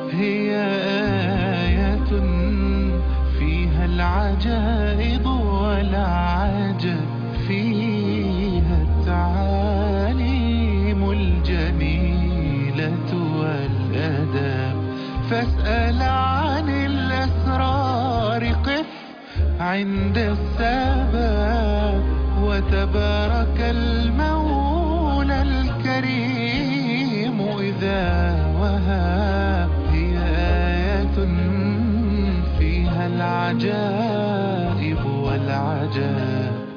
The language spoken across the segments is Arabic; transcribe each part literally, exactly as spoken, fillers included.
هي آية فيها العجائب والعجب، فيها التعاليم الجميلة والأدب. فاسأل عن الأسرار، قف عند السبب، وتبارك المولى الكريم إذا وهب. هي آية فيها العجائب والعجاب.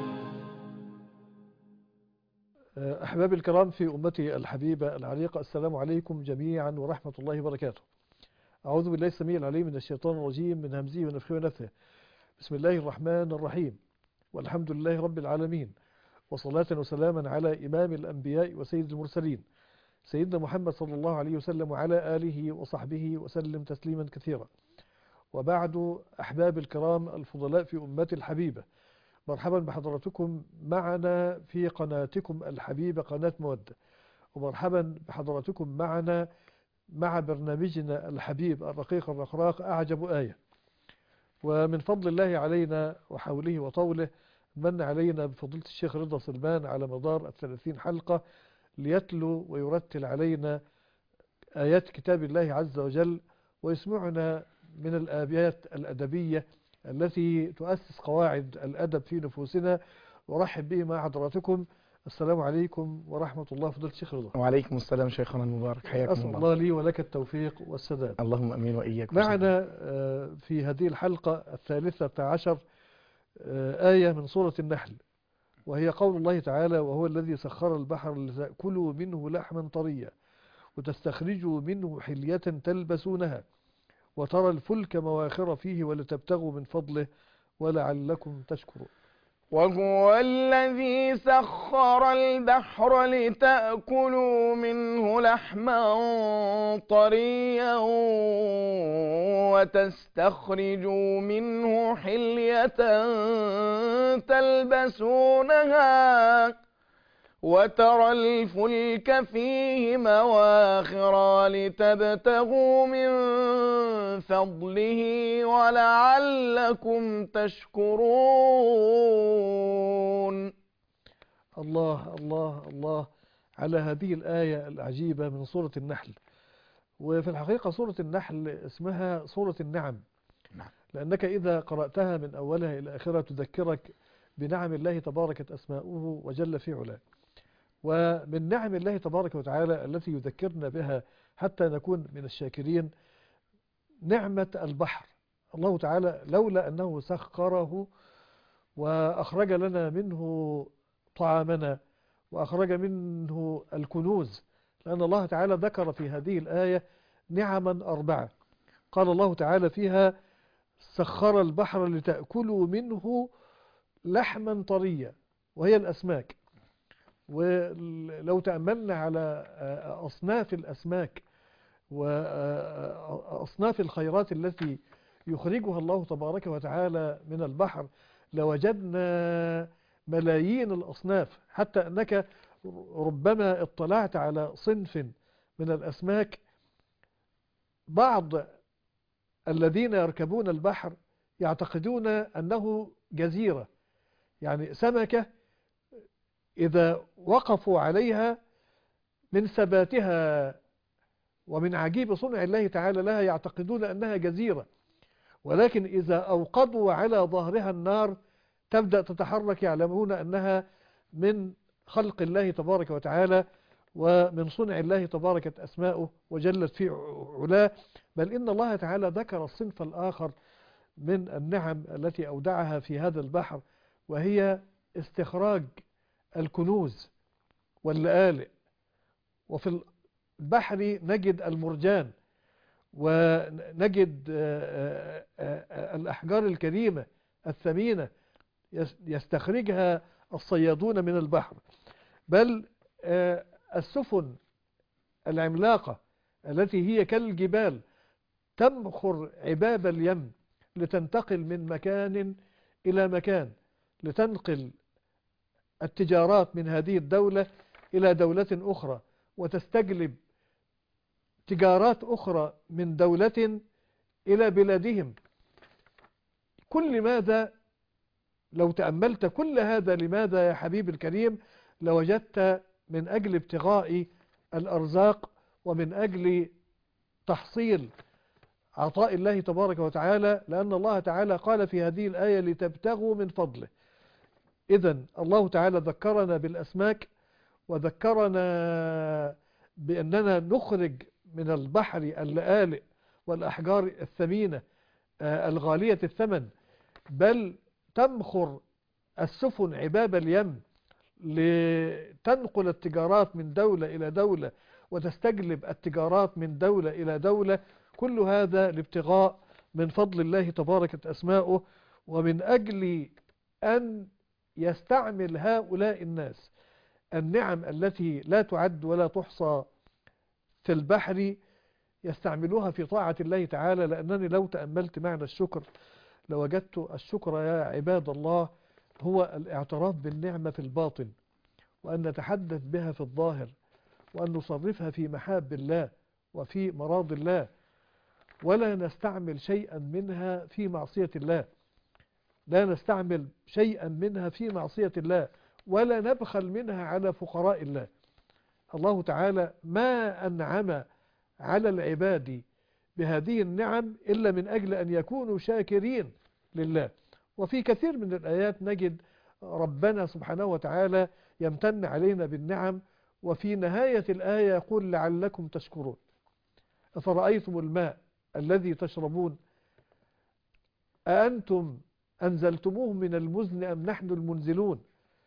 أحبابي الكرام في أمتي الحبيبة العريقة، السلام عليكم جميعا ورحمة الله وبركاته. أعوذ بالله السميع العليم من الشيطان الرجيم، من همزه ونفخه ونفثه. بسم الله الرحمن الرحيم، والحمد لله رب العالمين، وصلاة وسلاما على إمام الأنبياء وسيد المرسلين، سيدنا محمد صلى الله عليه وسلم، وعلى آله وصحبه وسلم تسليما كثيرا. وبعد، أحباب الكرام الفضلاء في أمتي الحبيبة، مرحبا بحضراتكم معنا في قناتكم الحبيبة قناة مودة، ومرحبا بحضراتكم معنا مع برنامجنا الحبيب الرقيق الرقراق أعجب آية. ومن فضل الله علينا وحوله وطوله من علينا بفضيلة الشيخ رضا سلمان على مدار الثلاثين حلقة ليتلو ويرتل علينا آيات كتاب الله عز وجل، ويسمعنا من الآيات الأدبية التي تؤسس قواعد الأدب في نفوسنا. ورحب به مع حضراتكم. السلام عليكم ورحمة الله. فضيلة الشيخ رضا. وعليكم السلام شيخنا المبارك، حياكم أسأل الله. الله لي ولك التوفيق والسداد. اللهم أمين وإياك. معنا في هذه الحلقة الثالثة عشر آية من سورة النحل، وهي قول الله تعالى: وهو الذي سخر البحر لتأكلوا منه لحما طريا وتستخرجوا منه حلية تلبسونها وترى الفلك مواخر فيه ولتبتغوا من فضله ولعلكم تشكرون. وهو الذي سخر البحر لتأكلوا منه لحما طريا وتستخرجوا منه حلية تلبسونها وترى الفلك فيه مواخر لتبتغوا من فضله ولعلكم تشكرون. الله الله الله على هذه الآية العجيبة من سورة النحل. وفي الحقيقة سورة النحل اسمها سورة النعم، لأنك إذا قرأتها من أولها إلى آخرها تذكرك بنعم الله تباركت أسماؤه وجل في علاه. ومن نعم الله تبارك وتعالى التي يذكرنا بها حتى نكون من الشاكرين نعمة البحر. الله تعالى لولا أنه سخره وأخرج لنا منه طعامنا وأخرج منه الكنوز، لأن الله تعالى ذكر في هذه الآية نعما أربعة. قال الله تعالى فيها: سخر البحر لتأكلوا منه لحما طريا، وهي الأسماك. ولو تأملنا على أصناف الأسماك وأصناف الخيرات التي يخرجها الله تبارك وتعالى من البحر لوجدنا ملايين الأصناف، حتى أنك ربما اطلعت على صنف من الأسماك بعض الذين يركبون البحر يعتقدون أنه جزيرة، يعني سمكة إذا وقفوا عليها من ثباتها ومن عجيب صنع الله تعالى لها يعتقدون أنها جزيرة، ولكن إذا أوقدوا على ظهرها النار تبدأ تتحرك، يعلمون أنها من خلق الله تبارك وتعالى ومن صنع الله تباركت أسماؤه وجلت في علاه. بل إن الله تعالى ذكر الصنف الآخر من النعم التي أودعها في هذا البحر، وهي استخراج الكنوز واللآلئ. وفي البحر نجد المرجان ونجد الأحجار الكريمة الثمينة يستخرجها الصيادون من البحر. بل السفن العملاقة التي هي كالجبال تمخر عباب اليم لتنتقل من مكان إلى مكان، لتنقل التجارات من هذه الدولة إلى دولة أخرى، وتستجلب تجارات أخرى من دولة إلى بلادهم. كل ماذا؟ لو تأملت كل هذا لماذا يا حبيب الكريم؟ لوجدت من أجل ابتغاء الأرزاق ومن أجل تحصيل عطاء الله تبارك وتعالى، لأن الله تعالى قال في هذه الآية لتبتغوا من فضله. إذن الله تعالى ذكرنا بالأسماك، وذكرنا بأننا نخرج من البحر اللآلئ والأحجار الثمينة الغالية الثمن، بل تمخر السفن عباب اليم لتنقل التجارات من دولة إلى دولة وتستجلب التجارات من دولة إلى دولة. كل هذا لابتغاء من فضل الله تبارك أسماؤه، ومن أجل أن يستعمل هؤلاء الناس النعم التي لا تعد ولا تحصى في البحر يستعملوها في طاعة الله تعالى. لأنني لو تأملت معنى الشكر لوجدت الشكر يا عباد الله هو الاعتراف بالنعمة في الباطن، وأن نتحدث بها في الظاهر، وأن نصرفها في محاب الله وفي مراض الله، ولا نستعمل شيئا منها في معصية الله، لا نستعمل شيئا منها في معصية الله، ولا نبخل منها على فقراء الله. الله تعالى ما أنعم على العباد بهذه النعم إلا من أجل أن يكونوا شاكرين لله. وفي كثير من الآيات نجد ربنا سبحانه وتعالى يمتن علينا بالنعم، وفي نهاية الآية يقول لعلكم تشكرون. أفرأيتم الماء الذي تشربون أأنتم أنزلتموه من المزن أم نحن المنزلون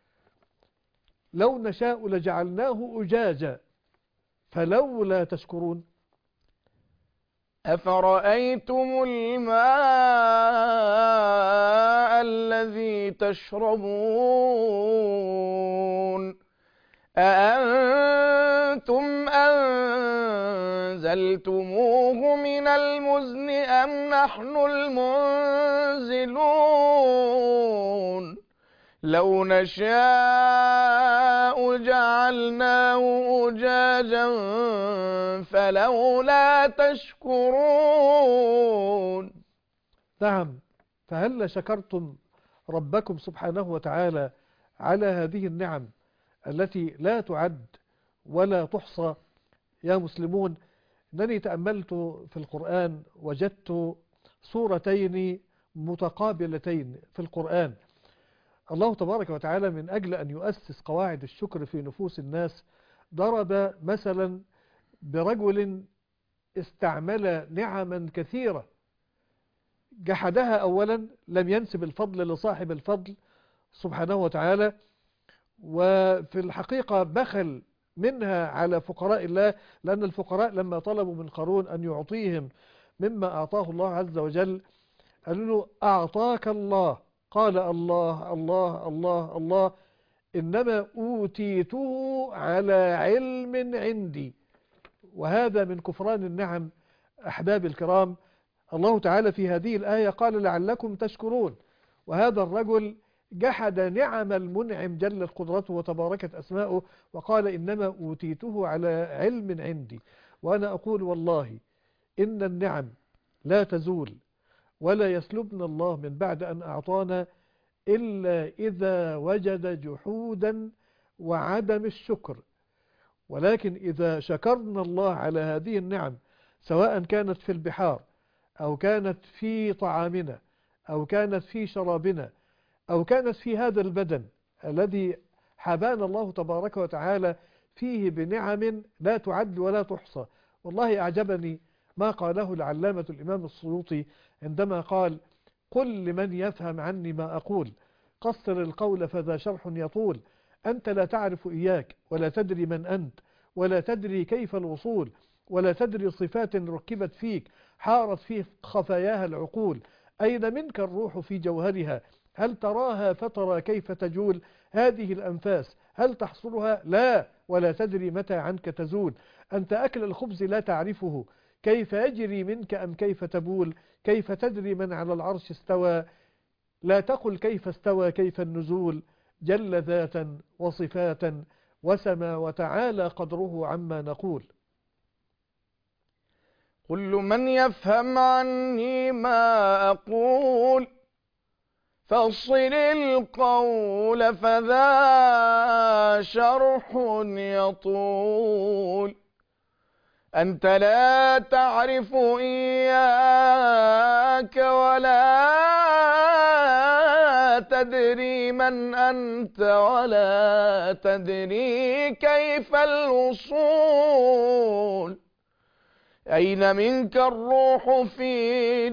لو نشاء لجعلناه أجاجا فلولا تشكرون. أفرأيتم الماء الذي تشربون أأنتم أنزلتموه من المزن أم نحن المنزلون لو نشاء جعلناه أجاجا فلولا تشكرون. نعم، فهل شكرتم ربكم سبحانه وتعالى على هذه النعم التي لا تعد ولا تحصى؟ يا مسلمون، أنني تأملت في القرآن وجدت صورتين متقابلتين في القرآن. الله تبارك وتعالى من أجل أن يؤسس قواعد الشكر في نفوس الناس ضرب مثلا برجل استعمل نعما كثيرة، جحدها أولا، لم ينسب الفضل لصاحب الفضل سبحانه وتعالى، وفي الحقيقة بخل منها على فقراء الله، لأن الفقراء لما طلبوا من قارون أن يعطيهم مما أعطاه الله عز وجل قالوا له أعطاك الله، قال الله الله الله الله إنما أوتيته على علم عندي. وهذا من كفران النعم. أحباب الكرام، الله تعالى في هذه الآية قال لعلكم تشكرون، وهذا الرجل جحد نعم المنعم جلت قدرته وتباركت أسماؤه وقال إنما أوتيته على علم عندي. وأنا أقول والله إن النعم لا تزول ولا يسلبنا الله من بعد أن أعطانا إلا إذا وجد جحودا وعدم الشكر. ولكن إذا شكرنا الله على هذه النعم سواء كانت في البحار أو كانت في طعامنا أو كانت في شرابنا أو كانت في هذا البدن الذي حبانا الله تبارك وتعالى فيه بنعم لا تعد ولا تحصى. والله أعجبني ما قاله العلامة الإمام السيوطي عندما قال قل لمن يفهم عني ما أقول قصر القول فذا شرح يطول أنت لا تعرف إياك ولا تدري من أنت ولا تدري كيف الوصول ولا تدري صفات ركبت فيك حارت فيه خفاياها العقول أين منك الروح في جوهرها هل تراها فترى كيف تجول هذه الأنفاس هل تحصلها لا ولا تدري متى عنك تزول أنت أكل الخبز لا تعرفه كيف يجري منك أم كيف تبول كيف تدري من على العرش استوى لا تقل كيف استوى كيف النزول جل ذاتا وصفاتا وسما وتعالى قدره عما نقول. كل من يفهم عني ما أقول فاصل القول فذا شرح يطول. أنت لا تعرف إياك ولا تدري من أنت ولا تدري كيف الوصول. أين منك الروح في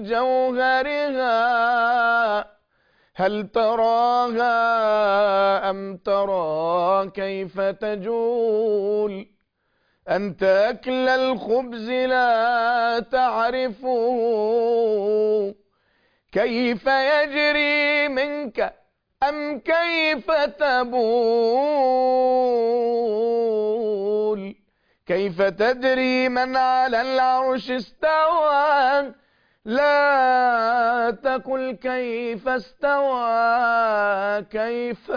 جوهرها؟ هل تراها أم ترى كيف تجول؟ أنت أكل الخبز لا تعرفه كيف يجري منك أم كيف تبول؟ كيف تدري من على العرش استوى؟ لا تقل كيف استوى كيف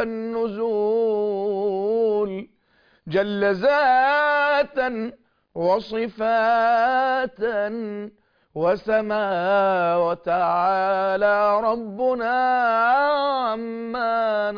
النزول. جل ذاتا وصفاتا وسما وتعالى ربنا عما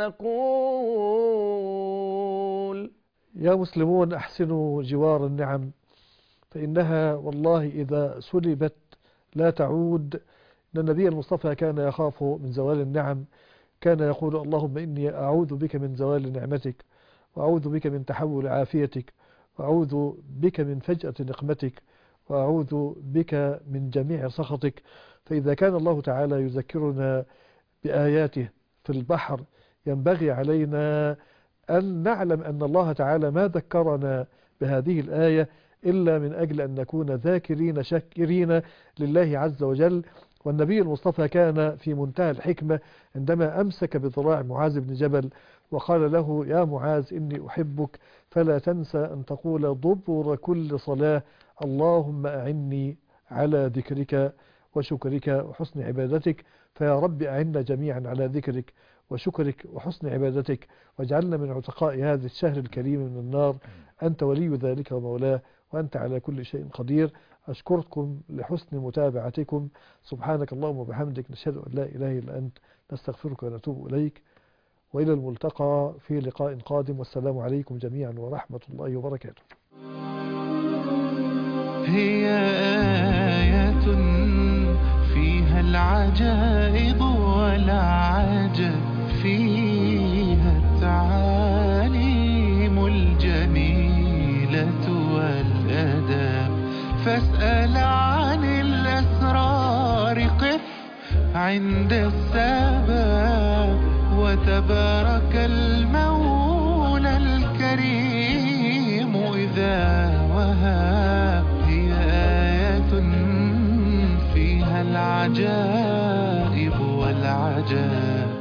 نقول. يا مسلمون أحسنوا جوار النعم، فإنها والله إذا سلبت لا تعود. إن النبي المصطفى كان يخاف من زوال النعم، كان يقول اللهم إني أعوذ بك من زوال نعمتك، وأعوذ بك من تحول عافيتك، وأعوذ بك من فجأة نقمتك، وأعوذ بك من جميع سخطك. فإذا كان الله تعالى يذكرنا بآياته في البحر، ينبغي علينا أن نعلم أن الله تعالى ما ذكرنا بهذه الآية إلا من أجل أن نكون ذاكرين شاكرين لله عز وجل. والنبي المصطفى كان في منتهى الحكمة عندما أمسك بذراع معاذ بن جبل وقال له يا معاذ إني أحبك فلا تنسى أن تقول دبر كل صلاة اللهم أعني على ذكرك وشكرك وحسن عبادتك. فيا رب أعنا جميعا على ذكرك وشكرك وحسن عبادتك، واجعلنا من عتقاء هذا الشهر الكريم من النار. أنت ولي ذلك ومولاه، وأنت على كل شيء قدير. أشكركم لحسن متابعتكم. سبحانك اللهم وبحمدك، نشهد أن لا إله إلا أنت، نستغفرك ونتوب إليك. وإلى الملتقى في لقاء قادم، والسلام عليكم جميعا ورحمة الله وبركاته. هي آية فيها العجائب والعجب، فيها التعاليم الجميلة والأدب. فاسأل عن الأسرار، قف عند السبب، وتبارك المولى الكريم إذا وهب. هي آية فيها العجائب والعجاب.